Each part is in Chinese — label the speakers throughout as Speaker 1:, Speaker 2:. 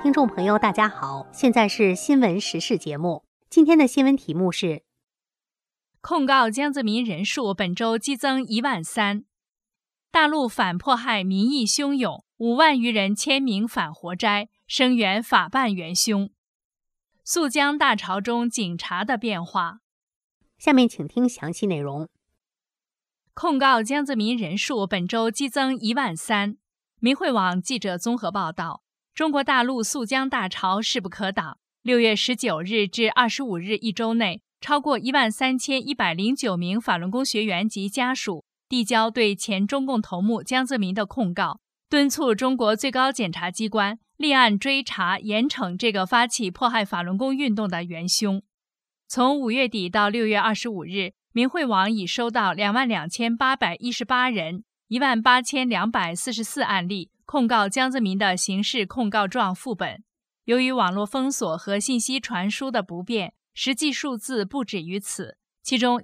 Speaker 1: 听众朋友，大家好，现在是新闻时事节目。今天的新闻题目是：
Speaker 2: 控告江泽民人数本周激增13000，大陆反迫害民意汹涌，5万余人签名反活摘，声援法办元凶。肃江大潮中警察的变化。
Speaker 1: 下面请听详细内容。
Speaker 2: 控告江泽民人数本周激增13000。民汇网记者综合报道，中国大陆肃江大潮势不可挡。6月19日至25日一周内，超过13109名法轮功学员及家属递交对前中共头目江泽民的控告，敦促中国最高检察机关立案追查严惩这个发起迫害法轮功运动的元凶。从5月底到6月25日，民汇网已收到22818人、18244案例控告江泽民的刑事控告状副本。由于网络封锁和信息传输的不便，实际数字不止于此。其中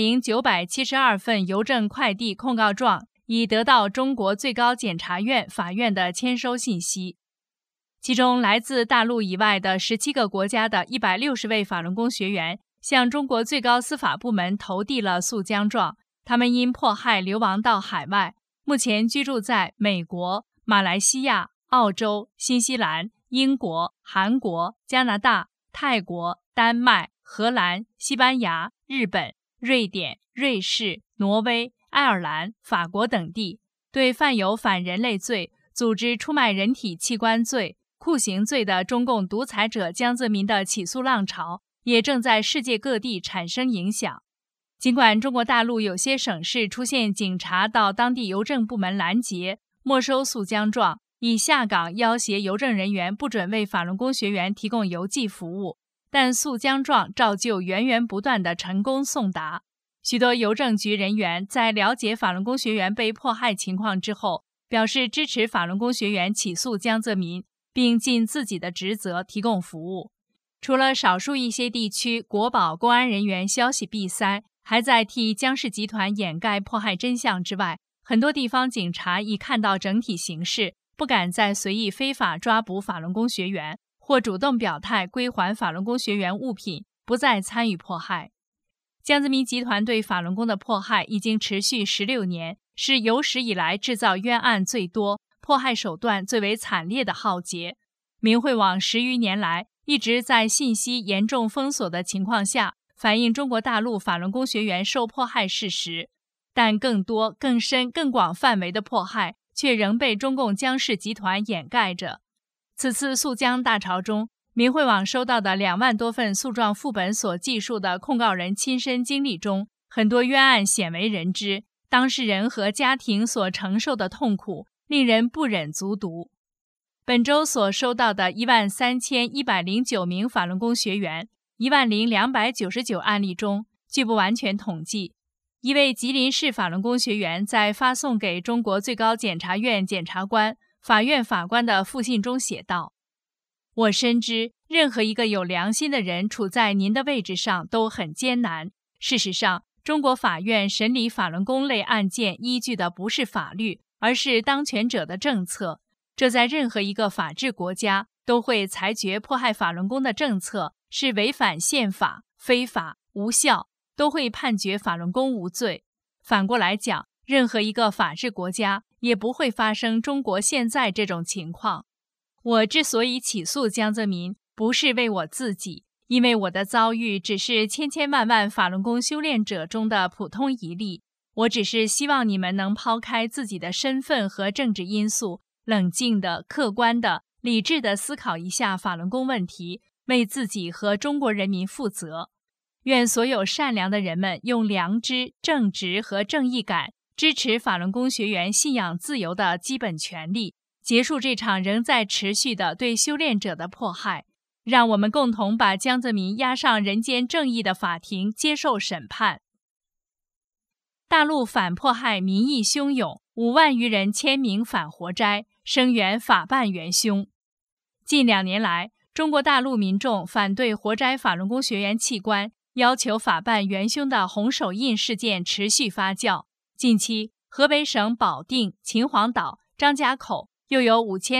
Speaker 2: 10972份邮政快递控告状已得到中国最高检察院法院的签收信息。其中来自大陆以外的17个国家的160位法轮功学员向中国最高司法部门投递了诉江状，他们因迫害流亡到海外，目前居住在美国、马来西亚、澳洲、新西兰、英国、韩国、加拿大、泰国、丹麦、荷兰、西班牙、日本、瑞典、瑞士、挪威、爱尔兰、法国等地，对犯有反人类罪、组织出卖人体器官罪、酷刑罪的中共独裁者江泽民的起诉浪潮也正在世界各地产生影响。尽管中国大陆有些省市出现警察到当地邮政部门拦截、没收诉江状，以下岗要挟邮政人员不准为法轮功学员提供邮寄服务，但诉江状照旧源源不断地成功送达。许多邮政局人员在了解法轮功学员被迫害情况之后，表示支持法轮功学员起诉江泽民，并尽自己的职责提供服务。除了少数一些地区国保公安人员消息闭塞，还在替江氏集团掩盖迫害真相之外，很多地方警察已看到整体形势，不敢再随意非法抓捕法轮功学员，或主动表态归还法轮功学员物品，不再参与迫害。江泽民集团对法轮功的迫害已经持续16年，是有史以来制造冤案最多、迫害手段最为惨烈的浩劫。民汇网10余年来一直在信息严重封锁的情况下反映中国大陆法轮功学员受迫害事实，但更多、更深、更广范围的迫害却仍被中共江氏集团掩盖着。此次肃江大潮中，民汇网收到的2万多份诉状副本所记述的控告人亲身经历中，很多冤案鲜为人知，当事人和家庭所承受的痛苦令人不忍卒读。本周所收到的13109名法轮功学员、10299案例中，据不完全统计，一位吉林市法轮功学员在发送给中国最高检察院检察官、法院法官的复信中写道：我深知任何一个有良心的人处在您的位置上都很艰难。事实上，中国法院审理法轮功类案件依据的不是法律，而是当权者的政策。这在任何一个法治国家都会裁决迫害法轮功的政策是违反宪法、非法、无效，都会判决法轮功无罪。反过来讲，任何一个法治国家也不会发生中国现在这种情况。我之所以起诉江泽民，不是为我自己，因为我的遭遇只是千千万万法轮功修炼者中的普通一例。我只是希望你们能抛开自己的身份和政治因素，冷静的、客观的、理智的思考一下法轮功问题，为自己和中国人民负责。愿所有善良的人们用良知、正直和正义感支持法轮功学员信仰自由的基本权利，结束这场仍在持续的对修炼者的迫害。让我们共同把江泽民押上人间正义的法庭接受审判。大陆反迫害民意汹涌，5万余人签名反活摘，声援法办元凶。近2年来，中国大陆民众反对活摘法轮功学员器官，要求法办元凶的红手印事件持续发酵。近期，河北省保定、秦皇岛、张家口、 又有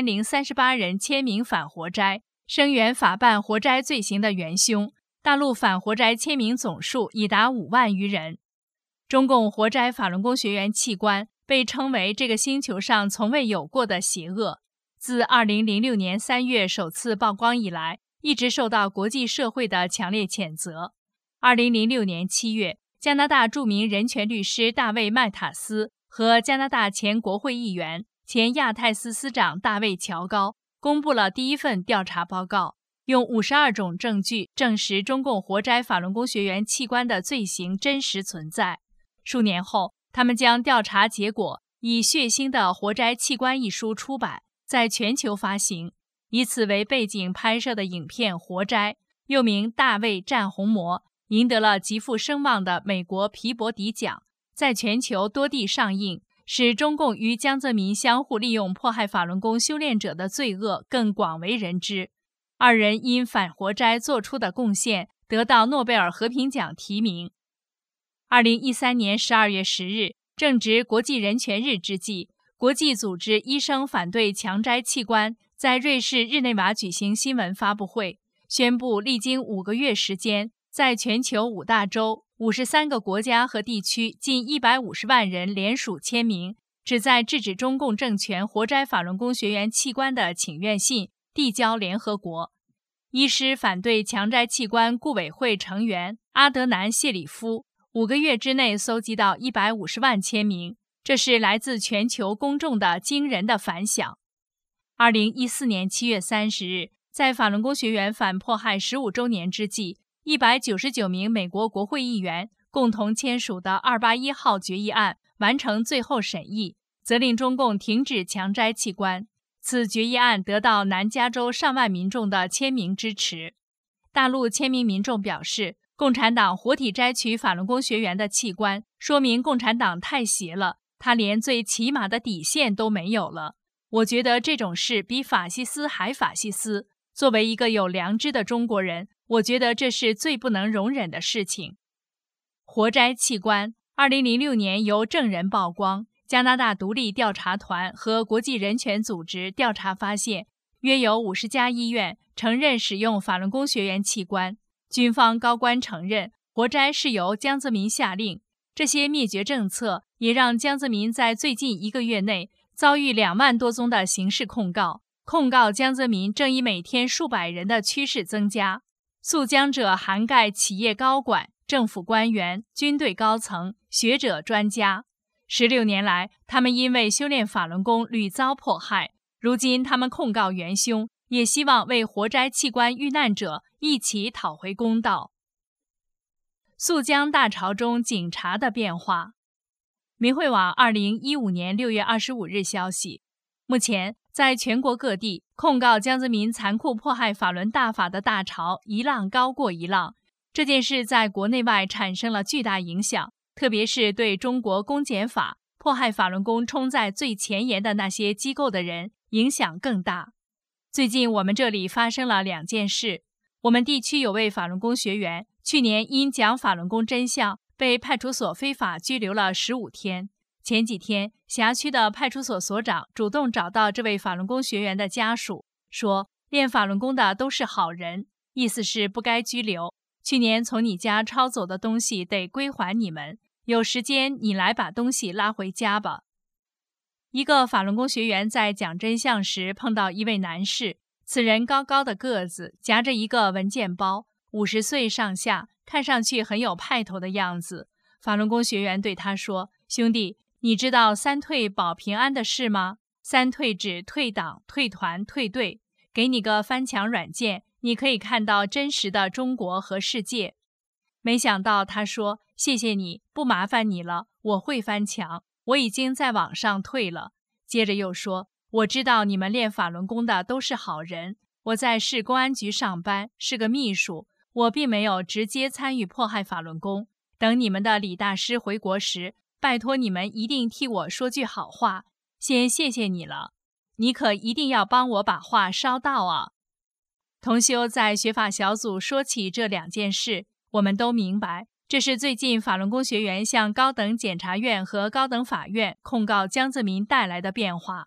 Speaker 2: 5038人签名反活摘，声援法办活摘罪行的元凶。大陆反活摘签名总数已达5万余人。中共活摘法轮功学员器官被称为这个星球上从未有过的邪恶。自2006年3月首次曝光以来，一直受到国际社会的强烈谴责。2006年7月，加拿大著名人权律师大卫·麦塔斯和加拿大前国会议员、前亚太司司长大卫·乔高公布了第一份调查报告，用52种证据证实中共活摘法轮功学员器官的罪行真实存在。数年后，他们将调查结果以《血腥的活摘器官》一书出版，在全球发行。以此为背景拍摄的影片《活摘》，又名《大卫战红魔》，赢得了极负声望的美国皮博迪奖，在全球多地上映，使中共与江泽民相互利用迫害法轮功修炼者的罪恶更广为人知。二人因反活摘做出的贡献，得到诺贝尔和平奖提名。2013年12月10日，正值国际人权日之际，国际组织医生反对强摘器官在瑞士日内瓦举行新闻发布会，宣布历经5个月时间，在全球5大洲、53个国家和地区近150万人联署签名，旨在制止中共政权活摘法轮功学员器官的请愿信递交联合国。医师反对强摘器官顾委会成员阿德南·谢里夫5个月之内搜集到150万签名，这是来自全球公众的惊人的反响。2014年7月30日，在法轮功学员反迫害15周年之际，199名美国国会议员共同签署的281号决议案完成最后审议，责令中共停止强摘器官。此决议案得到南加州上万民众的签名支持。大陆签名民众表示，共产党活体摘取法轮功学员的器官，说明共产党太邪了，他连最起码的底线都没有了。我觉得这种事比法西斯还法西斯。作为一个有良知的中国人，我觉得这是最不能容忍的事情。活摘器官2006年由证人曝光，加拿大独立调查团和国际人权组织调查发现，约有50家医院承认使用法轮功学员器官。军方高官承认，活摘是由江泽民下令。这些灭绝政策也让江泽民在最近1个月内遭遇2万多宗的刑事控告，控告江泽民正以每天数百人的趋势增加。诉江者涵盖企业高管、政府官员、军队高层、学者、专家。16年来，他们因为修炼法轮功屡遭迫害，如今他们控告元凶，也希望为活摘器官遇难者一起讨回公道。肃江大潮中警察的变化。民汇网2015年6月25日消息，目前在全国各地控告江泽民残酷迫害法轮大法的大潮一浪高过一浪，这件事在国内外产生了巨大影响，特别是对中国公检法迫害法轮功冲在最前沿的那些机构的人影响更大。最近我们这里发生了2件事，我们地区有位法轮功学员去年因讲法轮功真相被派出所非法拘留了15天。前几天，辖区的派出所所长主动找到这位法轮功学员的家属，说练法轮功的都是好人，意思是不该拘留。去年从你家抄走的东西得归还你们，有时间你来把东西拉回家吧。一个法轮功学员在讲真相时碰到一位男士，此人高高的个子，夹着一个文件包，50岁上下，看上去很有派头的样子。法轮功学员对他说，兄弟，你知道3退保平安的事吗？3退指退党、退团、退队。给你个翻墙软件，你可以看到真实的中国和世界。没想到他说，谢谢你，不麻烦你了，我会翻墙，我已经在网上退了。接着又说，我知道你们练法轮功的都是好人，我在市公安局上班，是个秘书，我并没有直接参与迫害法轮功。等你们的李大师回国时，拜托你们一定替我说句好话，先谢谢你了，你可一定要帮我把话捎到啊。同修在学法小组说起这2件事，我们都明白，这是最近法轮功学员向高等检察院和高等法院控告江泽民带来的变化。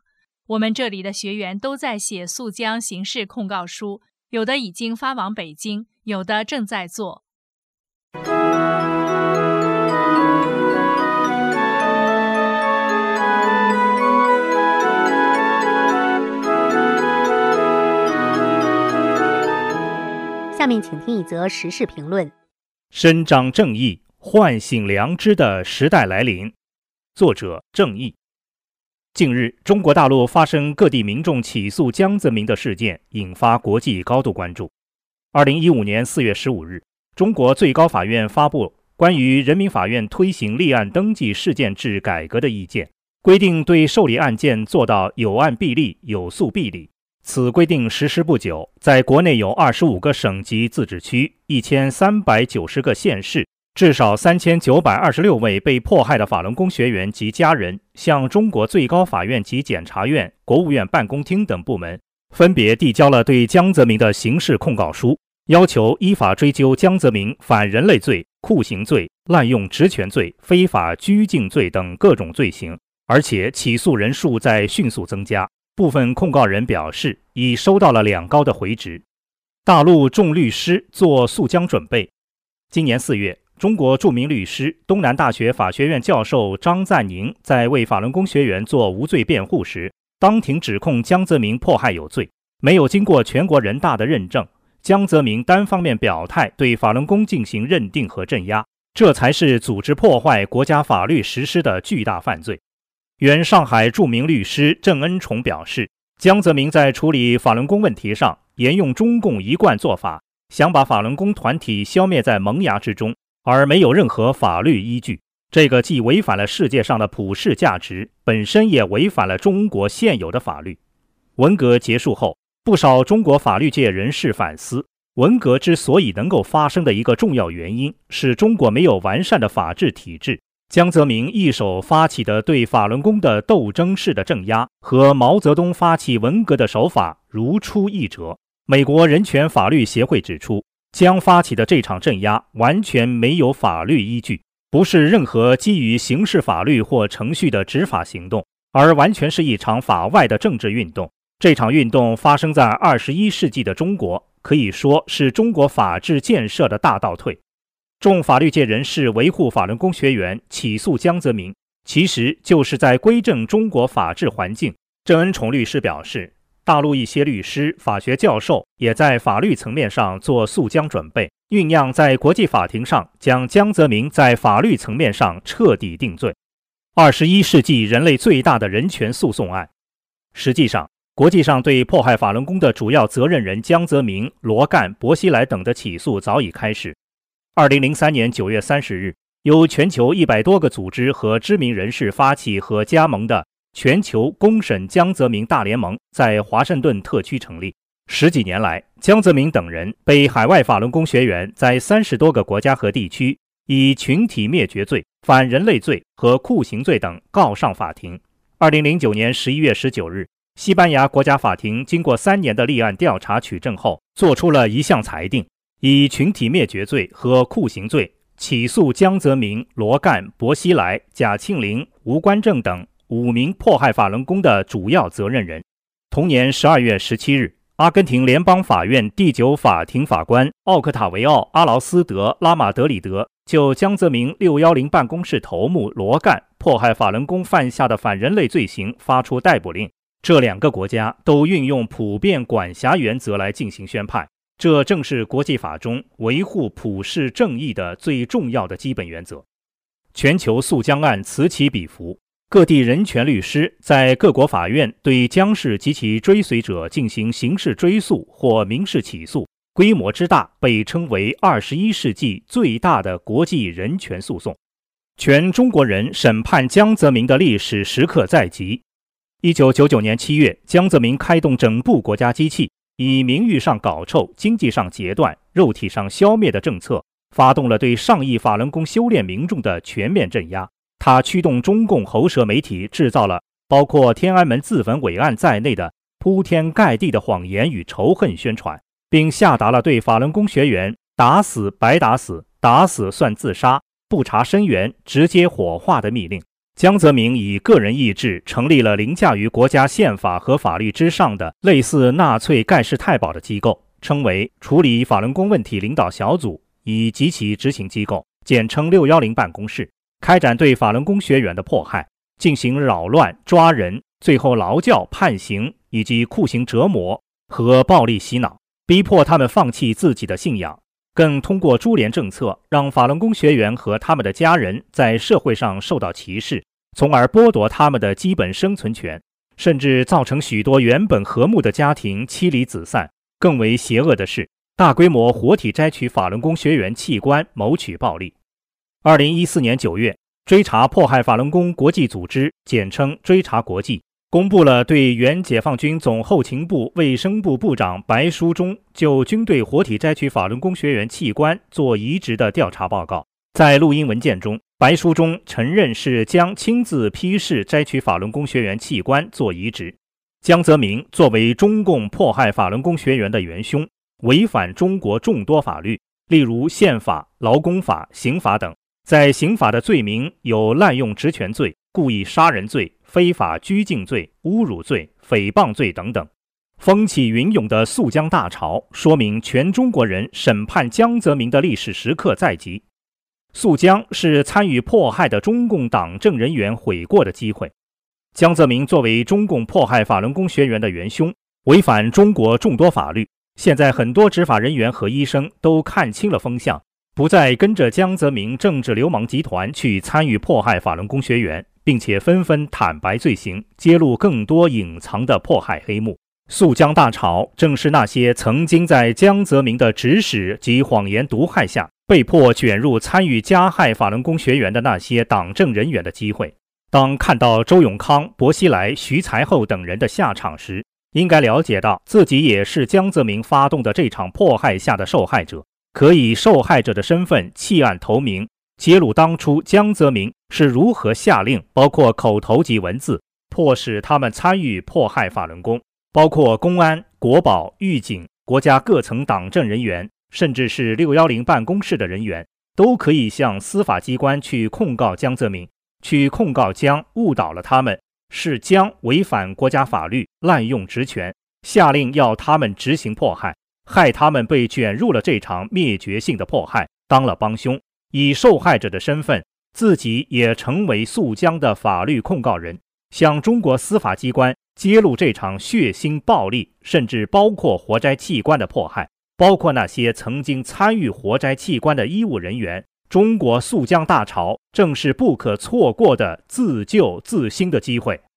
Speaker 2: 我们这里的学员都在写诉江刑事控告书，有的已经发往北京，有的正在做。
Speaker 1: 下面请听一则时事评论：
Speaker 3: 伸张正义，唤醒良知的时代来临。作者正义。近日，中国大陆发生各地民众起诉江泽民的事件，引发国际高度关注。2015年4月15日，中国最高法院发布关于人民法院推行立案登记事件制改革的意见，规定对受理案件做到有案必立，有诉必理。此规定实施不久，在国内有25个省级自治区、1390个县市，至少3926位被迫害的法轮功学员及家人，向中国最高法院及检察院、国务院办公厅等部门分别递交了对江泽民的刑事控告书，要求依法追究江泽民反人类罪、酷刑罪、滥用职权罪、非法拘禁罪等各种罪行，而且起诉人数在迅速增加。部分控告人表示，已收到了2高的回执。大陆众律师做诉江准备。今年4月，中国著名律师、东南大学法学院教授张赞宁在为法轮功学员做无罪辩护时，当庭指控江泽民迫害有罪，没有经过全国人大的认证，江泽民单方面表态对法轮功进行认定和镇压，这才是组织破坏国家法律实施的巨大犯罪。原上海著名律师郑恩宠表示，江泽民在处理法轮功问题上沿用中共一贯做法，想把法轮功团体消灭在萌芽之中，而没有任何法律依据。这个既违反了世界上的普世价值，本身也违反了中国现有的法律。文革结束后，不少中国法律界人士反思，文革之所以能够发生的一个重要原因是中国没有完善的法治体制。江泽民一手发起的对法轮功的斗争式的镇压，和毛泽东发起文革的手法如出一辙。美国人权法律协会指出，江发起的这场镇压完全没有法律依据，不是任何基于刑事法律或程序的执法行动，而完全是一场法外的政治运动。这场运动发生在21世纪的中国，可以说是中国法治建设的大倒退。众法律界人士维护法轮功学员起诉江泽民，其实就是在规正中国法治环境。郑恩宠律师表示，大陆一些律师、法学教授也在法律层面上做诉江准备，酝酿在国际法庭上将江泽民在法律层面上彻底定罪。21世纪人类最大的人权诉讼案。实际上，国际上对迫害法轮功的主要责任人江泽民、罗干、薄熙来等的起诉早已开始。2003年9月30日，由全球100多个组织和知名人士发起和加盟的全球公审江泽民大联盟在华盛顿特区成立。10几年来，江泽民等人被海外法轮功学员在30多个国家和地区以群体灭绝罪、反人类罪和酷刑罪等告上法庭。2009年11月19日，西班牙国家法庭经过3年的立案调查取证后，做出了一项裁定，以群体灭绝罪和酷刑罪起诉江泽民、罗干、薄熙来、贾庆林、吴官正等5名迫害法轮功的主要责任人。同年12月17日，阿根廷联邦法院第9法庭法官奥克塔维奥·阿劳斯德·拉马德里德就江泽民610办公室头目罗干迫害法轮功犯下的反人类罪行发出逮捕令。这2个国家都运用普遍管辖原则来进行宣判，这正是国际法中维护普世正义的最重要的基本原则。全球诉江案此起彼伏，各地人权律师在各国法院对江氏及其追随者进行刑事追诉或民事起诉，规模之大被称为21世纪最大的国际人权诉讼。全中国人审判江泽民的历史时刻在即。1999年7月，江泽民开动整部国家机器，以名誉上搞臭、经济上截断、肉体上消灭的政策，发动了对上亿法轮功修炼民众的全面镇压。他驱动中共喉舌媒体制造了包括天安门自焚伪案在内的铺天盖地的谎言与仇恨宣传，并下达了对法轮功学员打死白打死、打死算自杀、不查生源直接火化的密令。 江泽民以个人意志成立了凌驾于国家宪法和法律之上的类似纳粹盖世太保的机构，称为处理法轮功问题领导小组，以及其执行机构，简称610办公室，开展对法轮功学员的迫害，进行扰乱、抓人，最后劳教、判刑以及酷刑折磨和暴力洗脑，逼迫他们放弃自己的信仰，更通过株连政策让法轮功学员和他们的家人在社会上受到歧视，从而剥夺他们的基本生存权，甚至造成许多原本和睦的家庭妻离子散。更为邪恶的是，大规模活体摘取法轮功学员器官，谋取暴利。2014年9月，追查迫害法轮功国际组织，简称追查国际，公布了对原解放军总后勤部卫生部部长白书忠就军队活体摘取法轮功学员器官做移植的调查报告。在录音文件中，白书忠承认是将亲自批示摘取法轮功学员器官做移植。江泽民作为中共迫害法轮功学员的元凶，违反中国众多法律，例如宪法、劳工法、刑法等。在刑法的罪名有滥用职权罪、故意杀人罪、非法拘禁罪、侮辱罪、诽谤罪等等。风起云涌的肃江大潮，说明全中国人审判江泽民的历史时刻在即。肃江是参与迫害的中共党政人员悔过的机会。江泽民作为中共迫害法轮功学员的元凶，违反中国众多法律。现在很多执法人员和医生都看清了风向，不再跟着江泽民政治流氓集团去参与迫害法轮功学员，并且纷纷坦白罪行，揭露更多隐藏的迫害黑幕。肃江大潮正是那些曾经在江泽民的指使及谎言毒害下被迫卷入参与加害法轮功学员的那些党政人员的机会。当看到周永康、薄熙来、徐才厚等人的下场时，应该了解到自己也是江泽民发动的这场迫害下的受害者，可以受害者的身份弃暗投明，揭露当初江泽民是如何下令，包括口头及文字，迫使他们参与迫害法轮功，包括公安、国保、狱警、国家各层党政人员，甚至是610办公室的人员，都可以向司法机关去控告江泽民，去控告江误导了他们，是江违反国家法律，滥用职权，下令要他们执行迫害，害他们被卷入了这场灭绝性的迫害，当了帮凶，以受害者的身份，自己也成为肃江的法律控告人，向中国司法机关揭露这场血腥暴力，甚至包括活摘器官的迫害，包括那些曾经参与活摘器官的医务人员。中国肃江大潮正是不可错过的自救自新的机会。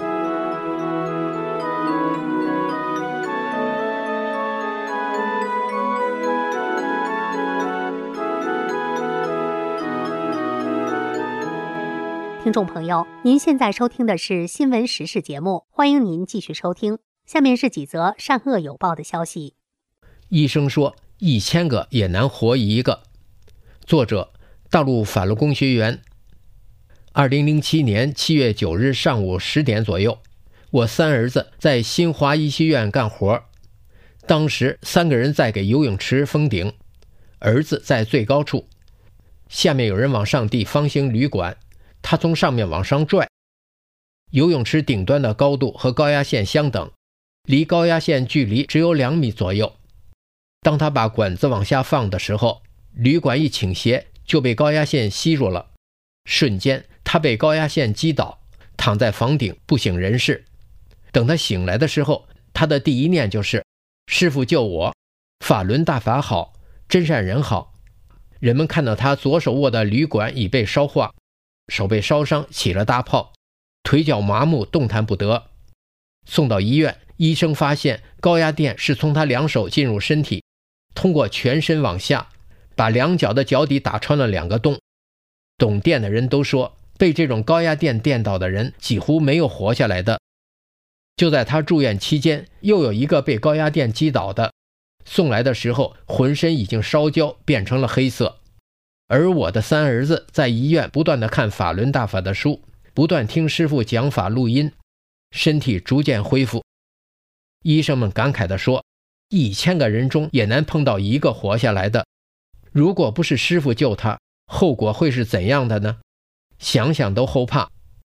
Speaker 1: 听众朋友，您现在收听的是新闻时事节目，欢迎您继续收听。下面是几则善恶有报的消息。
Speaker 4: 医生说1000个也难活一个。作者：大陆法轮功学员。2007年7月9日上午10点左右，我3儿子在新华医学院干活，当时3个人在给游泳池封顶，儿子在最高处，下面有人往上递方形铝管，他从上面往上拽。游泳池顶端的高度和高压线相等，离高压线距离只有2米左右。当他把管子往下放的时候，铝管一倾斜就被高压线吸住了，瞬间他被高压线击倒，躺在房顶不省人事。等他醒来的时候，他的第一念就是师父救我，法轮大法好，真善人好。人们看到他左手握的铝管已被烧化，手被烧伤起了大泡，腿脚麻木，动弹不得。送到医院，医生发现高压电是从他2手进入身体，通过全身往下，把2脚的脚底打穿了2个洞。懂电的人都说，被这种高压电电到的人几乎没有活下来的。就在他住院期间，又有一个被高压电击倒的，送来的时候浑身已经烧焦，变成了黑色。而我的3儿子在医院不断地看法轮大法的书，不断听师父讲法录音，身体逐渐恢复。医生们感慨地说，1000个人中也难碰到一个活下来的。如果不是师父救他，后果会是怎样的呢？想想都后怕。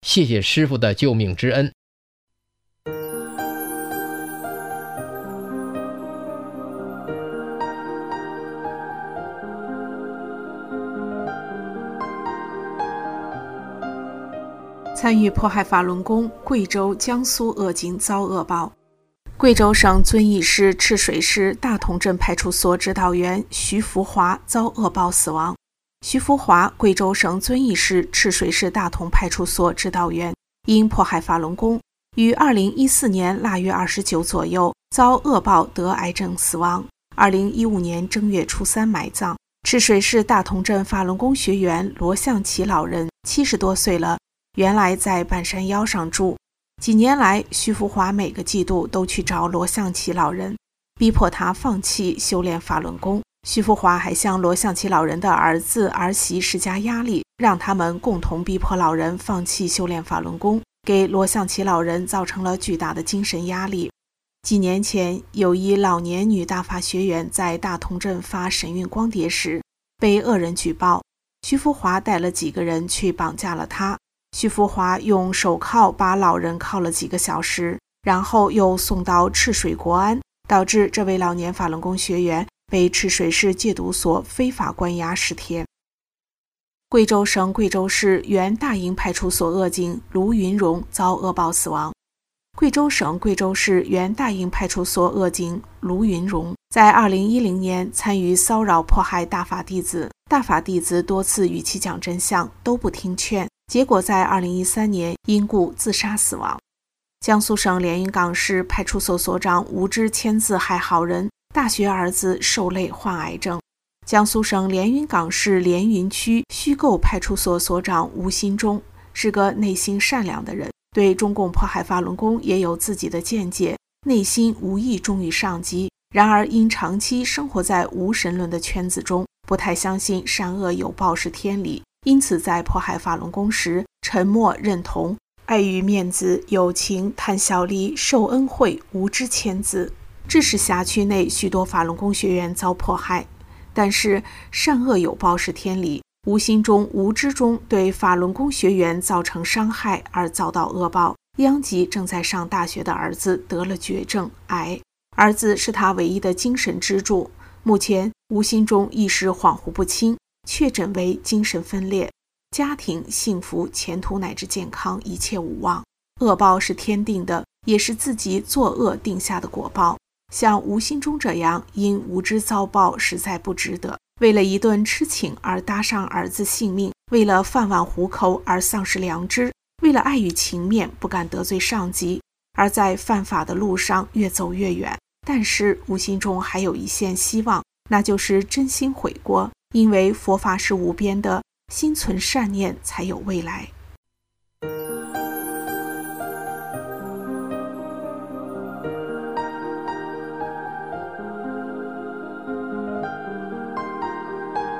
Speaker 4: 谢谢师父的救命之恩。
Speaker 5: 参与迫害法轮功，贵州、江苏恶警遭恶报。贵州省遵义市赤水市大同镇派出所指导员徐福华遭恶报死亡。徐福华，贵州省遵义市赤水市大同派出所指导员，因迫害法轮功，于2014年腊月29左右遭恶报得癌症死亡。2015年正月初3埋葬。赤水市大同镇法轮功学员罗向奇老人70多岁了，原来在半山腰上住。几年来，徐福华每个季度都去找罗向奇老人，逼迫他放弃修炼法轮功。徐福华还向罗向奇老人的儿子儿媳施加压力，让他们共同逼迫老人放弃修炼法轮功，给罗向奇老人造成了巨大的精神压力。几年前，有一老年女大法学员在大同镇发神韵光碟时，被恶人举报，徐福华带了几个人去绑架了她。徐福华用手铐把老人铐了几个小时，然后又送到赤水国安，导致这位老年法轮功学员被赤水市戒毒所非法关押10天。贵州省贵州市原大营派出所恶警卢云荣遭恶报死亡。贵州省贵州市原大营派出所恶警卢云荣在2010年参与骚扰迫害大法弟子，大法弟子多次与其讲真相，都不听劝，结果在2013年因故自杀死亡。江苏省连云港市派出所所长无知签字害好人，大学儿子受累患癌症。江苏省连云港市连云区虚构派出所所长吴新忠是个内心善良的人，对中共迫害法轮功也有自己的见解，内心无意忠于上级，然而因长期生活在无神论的圈子中，不太相信善恶有报是天理，因此在迫害法轮功时沉默认同，碍于面子、友情、贪小利、受恩惠，无知签字，致使辖区内许多法轮功学员遭迫害。但是善恶有报是天理，无心中无知中对法轮功学员造成伤害而遭到恶报。殃及正在上大学的儿子得了绝症癌，儿子是他唯一的精神支柱，目前吴心中意识恍惚不清，确诊为精神分裂，家庭幸福、前途乃至健康一切无望。恶报是天定的，也是自己作恶定下的果报。像吴心中这样因无知遭报，实在不值得。为了一顿吃请而搭上儿子性命，为了饭碗糊口而丧失良知，为了爱与情面不敢得罪上级，而在犯法的路上越走越远。但是吴心中还有一线希望，那就是真心悔过，因为佛法是无边的，心存善念才有未来。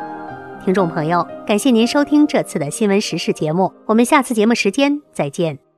Speaker 1: 听众朋友，感谢您收听这次的新闻时事节目，我们下次节目时间再见。